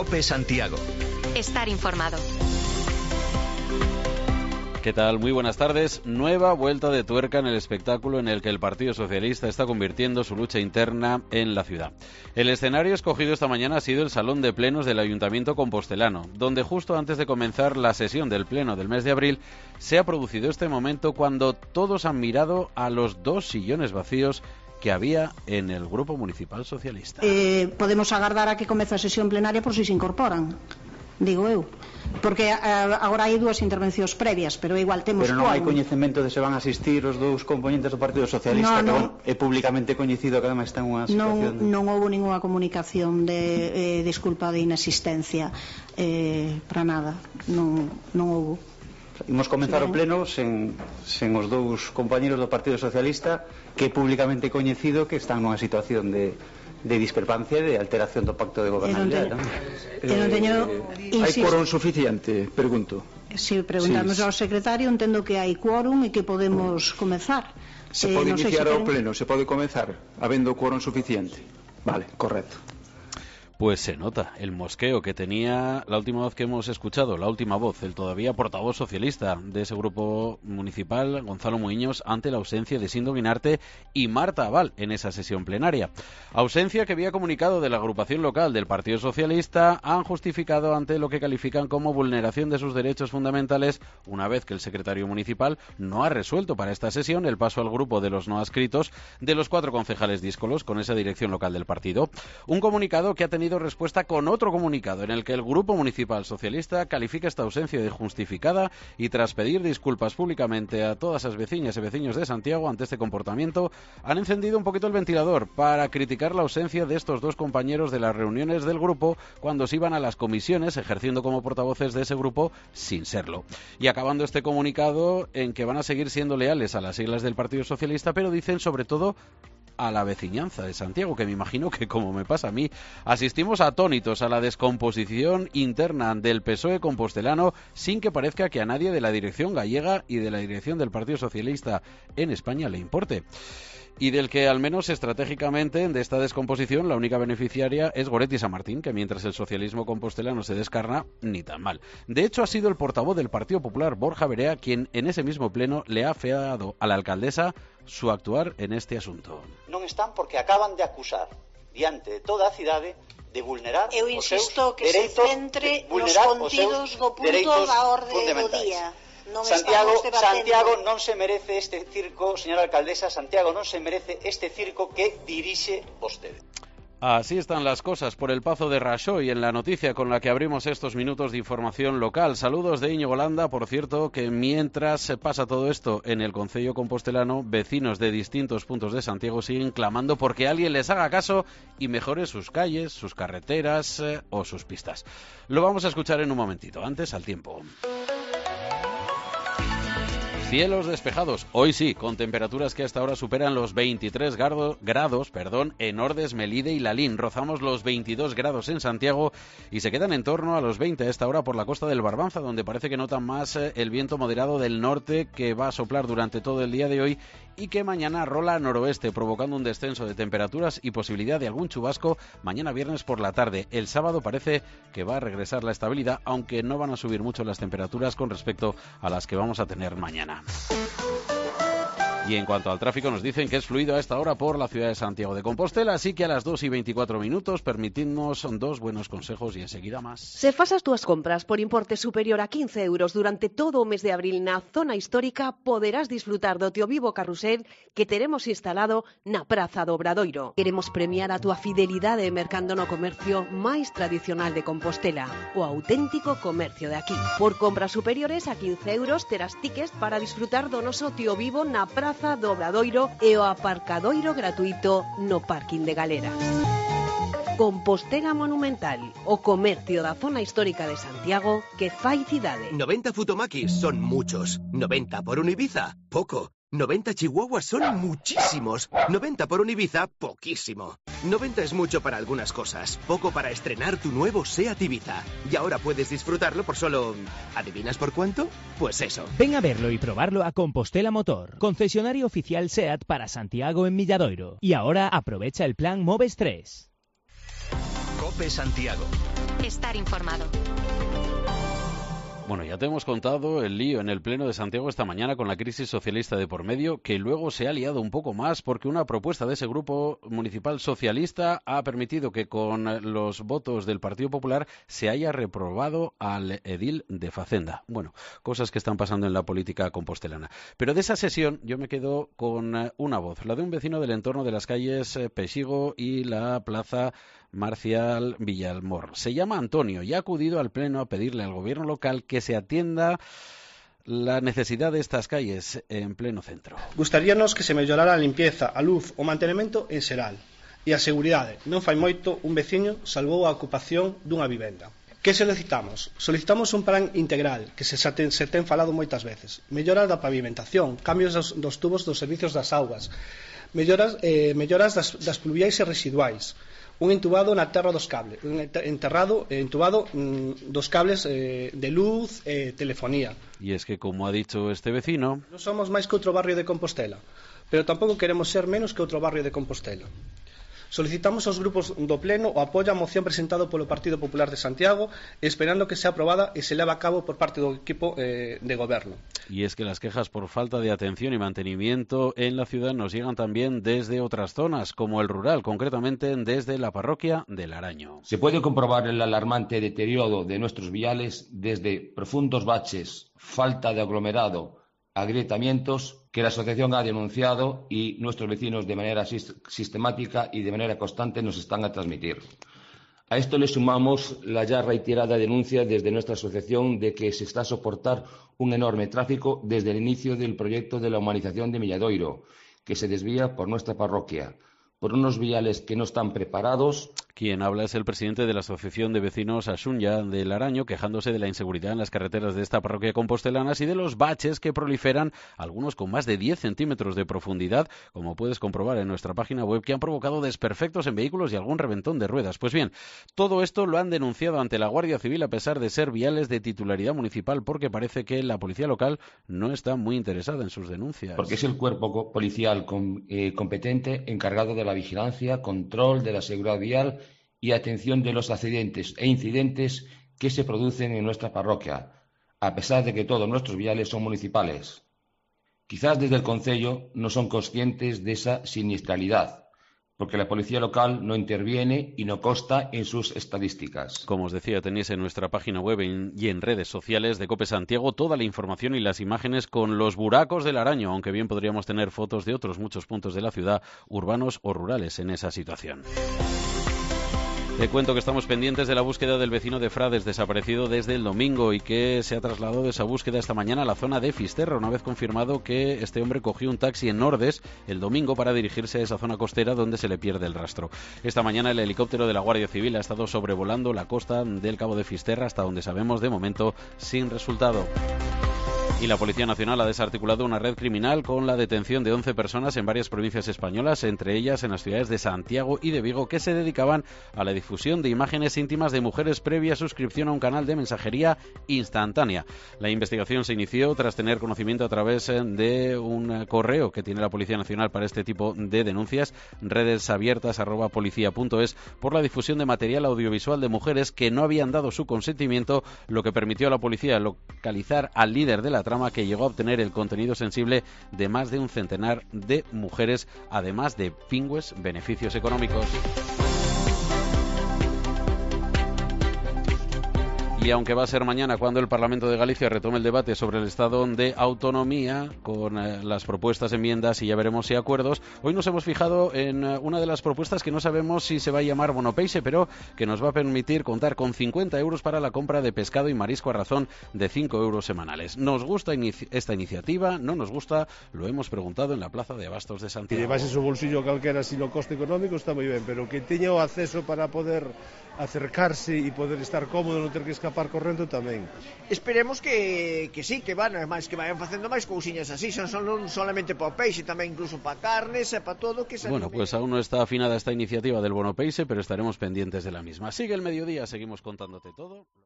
COPE Santiago. Estar informado. ¿Qué tal? Muy buenas tardes. Nueva vuelta de tuerca en el espectáculo en el que el Partido Socialista está convirtiendo su lucha interna en la ciudad. El escenario escogido esta mañana ha sido el Salón de Plenos del Ayuntamiento compostelano, donde justo antes de comenzar la sesión del Pleno del mes de abril se ha producido este momento cuando todos han mirado a los 2 sillones vacíos que había en el Grupo Municipal Socialista. Podemos agardar a que comece a sesión plenaria por si se incorporan, digo eu. Porque agora hai 2 intervencións previas, pero igual temos... Pero non hai coñecemento de se van a asistir os 2 componentes do Partido Socialista, non. Que é públicamente coñecido que además está en unha situación... Non houve ninguna comunicación de disculpa de inasistencia para nada, non houve. Imos comenzar o pleno sen os 2 compañeros do Partido Socialista, que é públicamente coñecido que están nunha situación de discrepancia e de alteración do pacto de gobernabilidade. Hai quórum suficiente, pregunto. Si preguntamos ao secretario, entendo que hai quórum e que podemos comezar. Se pode iniciar o pleno, se pode comezar habendo quórum suficiente. Vale, correcto. Pues se nota el mosqueo que tenía la última voz que hemos escuchado, la última voz, el todavía portavoz socialista de ese grupo municipal, Gonzalo Muiños, ante la ausencia de Sindo Guinarte y Marta Abal en esa sesión plenaria. Ausencia que había comunicado de la agrupación local del Partido Socialista, han justificado ante lo que califican como vulneración de sus derechos fundamentales, una vez que el secretario municipal no ha resuelto para esta sesión el paso al grupo de los no adscritos de los 4 concejales díscolos con esa dirección local del partido. Un comunicado que ha tenido respuesta con otro comunicado en el que el Grupo Municipal Socialista califica esta ausencia de justificada y tras pedir disculpas públicamente a todas las vecinas y vecinos de Santiago ante este comportamiento, han encendido un poquito el ventilador para criticar la ausencia de estos 2 compañeros de las reuniones del grupo cuando se iban a las comisiones ejerciendo como portavoces de ese grupo sin serlo. Y acabando este comunicado en que van a seguir siendo leales a las siglas del Partido Socialista, pero dicen sobre todo a la veciñanza de Santiago, que me imagino que, como me pasa a mí, asistimos atónitos a la descomposición interna del PSOE compostelano sin que parezca que a nadie de la dirección gallega y de la dirección del Partido Socialista en España le importe. Y del que, al menos estratégicamente, de esta descomposición, la única beneficiaria es Goretti San Martín, que mientras el socialismo compostelano se descarna, ni tan mal. De hecho, ha sido el portavoz del Partido Popular, Borja Verea, quien en ese mismo pleno le ha afeado a la alcaldesa su actuar en este asunto. Non están porque acaban de acusar diante de toda a cidade de vulnerar eu insisto que se centre nos contidos do punto da orde do día. Santiago non se merece este circo, señora alcaldesa, Santiago non se merece este circo que dirixe vostede. Así están las cosas por el Pazo de Raxoi en la noticia con la que abrimos estos minutos de información local. Saludos de Íñigo Landa, por cierto, que mientras se pasa todo esto en el concello compostelano, vecinos de distintos puntos de Santiago siguen clamando porque alguien les haga caso y mejore sus calles, sus carreteras o sus pistas. Lo vamos a escuchar en un momentito, antes al tiempo. Cielos despejados, hoy sí, con temperaturas que hasta ahora superan los 23 grados en Ordes, Melide y Lalín. Rozamos los 22 grados en Santiago y se quedan en torno a los 20 a esta hora por la costa del Barbanza, donde parece que notan más el viento moderado del norte que va a soplar durante todo el día de hoy y que mañana rola noroeste, provocando un descenso de temperaturas y posibilidad de algún chubasco mañana viernes por la tarde. El sábado parece que va a regresar la estabilidad, aunque no van a subir mucho las temperaturas con respecto a las que vamos a tener mañana. Y en cuanto al tráfico, nos dicen que es fluido a esta hora por la ciudad de Santiago de Compostela, así que a las 2:24, permitidnos 2 buenos consejos y enseguida más. Se fas as túas compras por importe superior a 15 euros durante todo o mes de abril na zona histórica, poderás disfrutar do Teo Vivo Carrusel que teremos instalado na Praza do Obradoiro. Queremos premiar a túa fidelidade mercando no comercio máis tradicional de Compostela, o auténtico comercio de aquí. Por compras superiores a 15 euros terás tickets para disfrutar do noso Teo Vivo na Praza do Obradoiro e o aparcadoiro gratuito no parking de Galeras. Compostela Monumental, o comercio da zona histórica de Santiago que fai cidade. 90 futomakis son muchos. 90 por un Ibiza, poco. 90 chihuahuas son muchísimos. 90 por un Ibiza, poquísimo. 90 es mucho para algunas cosas, poco para estrenar tu nuevo SEAT Ibiza. Y ahora puedes disfrutarlo por solo... ¿adivinas por cuánto? Pues eso. Ven a verlo y probarlo a Compostela Motor, concesionario oficial SEAT para Santiago en Milladoiro. Y ahora aprovecha el plan Moves 3. COPE Santiago. estar informado. Bueno, ya te hemos contado el lío en el Pleno de Santiago esta mañana con la crisis socialista de por medio, que luego se ha liado un poco más porque una propuesta de ese grupo municipal socialista ha permitido que con los votos del Partido Popular se haya reprobado al edil de Facenda. Bueno, cosas que están pasando en la política compostelana. Pero de esa sesión yo me quedo con una voz, la de un vecino del entorno de las calles Pexigo y la Plaza Marcial Villalmor. Se llama Antonio y ha acudido al Pleno a pedirle al gobierno local que se atienda la necesidad de estas calles en pleno centro. Gustaríanos que se mellorara a limpieza, a luz, o mantenimento en xeral. E a seguridade. Non fai moito un veciño salvou a ocupación dunha vivenda. Que solicitamos? Solicitamos un plan integral que se ten falado moitas veces. Melloras da pavimentación, cambios dos tubos dos servicios das augas, melloras das pluviais e residuais, un entubado na terra dos cables, entubado dos cables de luz e telefonía. Y es que, como ha dicho este vecino, non somos máis que outro barrio de Compostela, pero tampouco queremos ser menos que outro barrio de Compostela. Solicitamos aos grupos do Pleno o apoio á moción presentada polo Partido Popular de Santiago, esperando que sea aprobada e se leve a cabo por parte do equipo de goberno. Y es que las quejas por falta de atención y mantenimiento en la ciudad nos llegan también desde otras zonas, como el rural, concretamente desde la parroquia del Araño. Se puede comprobar el alarmante deterioro de nuestros viales desde profundos baches, falta de aglomerado, agrietamientos que la asociación ha denunciado y nuestros vecinos de manera sistemática y de manera constante nos están a transmitir. A esto le sumamos la ya reiterada denuncia desde nuestra asociación de que se está a soportar un enorme tráfico desde el inicio del proyecto de la humanización de Milladoiro, que se desvía por nuestra parroquia, por unos viales que no están preparados. Quien habla es el presidente de la Asociación de Vecinos Asunya del Araño, quejándose de la inseguridad en las carreteras de esta parroquia compostelanas y de los baches que proliferan, algunos con más de 10 centímetros de profundidad, como puedes comprobar en nuestra página web, que han provocado desperfectos en vehículos y algún reventón de ruedas. Pues bien, todo esto lo han denunciado ante la Guardia Civil a pesar de ser viales de titularidad municipal, porque parece que la policía local no está muy interesada en sus denuncias. Porque es el cuerpo policial competente encargado de la vigilancia, control de la seguridad vial y atención de los accidentes e incidentes que se producen en nuestra parroquia, a pesar de que todos nuestros viales son municipales. Quizás desde el concello no son conscientes de esa siniestralidad, porque la policía local no interviene y no consta en sus estadísticas. Como os decía, tenéis en nuestra página web y en redes sociales de COPE Santiago toda la información y las imágenes con los buracos del Araño, aunque bien podríamos tener fotos de otros muchos puntos de la ciudad, urbanos o rurales, en esa situación. Te cuento que estamos pendientes de la búsqueda del vecino de Frades, desaparecido desde el domingo y que se ha trasladado de esa búsqueda esta mañana a la zona de Fisterra, una vez confirmado que este hombre cogió un taxi en Ordes el domingo para dirigirse a esa zona costera donde se le pierde el rastro. Esta mañana el helicóptero de la Guardia Civil ha estado sobrevolando la costa del Cabo de Fisterra, hasta donde sabemos de momento sin resultado. Y la Policía Nacional ha desarticulado una red criminal con la detención de 11 personas en varias provincias españolas, entre ellas en las ciudades de Santiago y de Vigo, que se dedicaban a la difusión de imágenes íntimas de mujeres previa suscripción a un canal de mensajería instantánea. La investigación se inició tras tener conocimiento a través de un correo que tiene la Policía Nacional para este tipo de denuncias, redesabiertas@policia.es, por la difusión de material audiovisual de mujeres que no habían dado su consentimiento, lo que permitió a la policía localizar al líder de la trama, que llegó a obtener el contenido sensible de más de un centenar de mujeres, además de pingües beneficios económicos. Y aunque va a ser mañana cuando el Parlamento de Galicia retome el debate sobre el estado de autonomía con las propuestas, enmiendas y ya veremos si acuerdos, hoy nos hemos fijado en una de las propuestas que no sabemos si se va a llamar bonopeixe, pero que nos va a permitir contar con 50 euros para la compra de pescado y marisco a razón de 5 euros semanales. ¿Nos gusta esta iniciativa? ¿No nos gusta? Lo hemos preguntado en la Plaza de Abastos de Santiago. Que llevase su bolsillo calquera sin o coste económico está moi ben, pero que teña o acceso para poder acercarse e poder estar cómodo, non ter que escapar correndo tamén. Esperemos que sí, que van, máis que vayan facendo máis cousiñas así, non solamente para o peixe, tamén incluso para carnes e para todo que se anime. Bueno, pues aún no está afinada esta iniciativa del bonopeixe, pero estaremos pendientes de la misma. Sigue el mediodía, seguimos contándote todo.